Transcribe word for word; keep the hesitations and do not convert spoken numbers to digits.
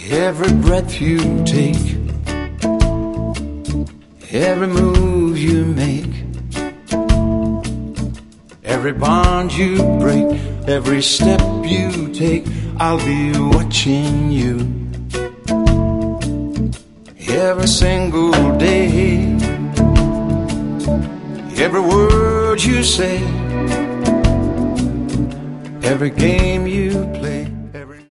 Every breath you take, every move you make, every bond you break, every step you take, I'll be watching you. Every single day, every word you say, every game you play.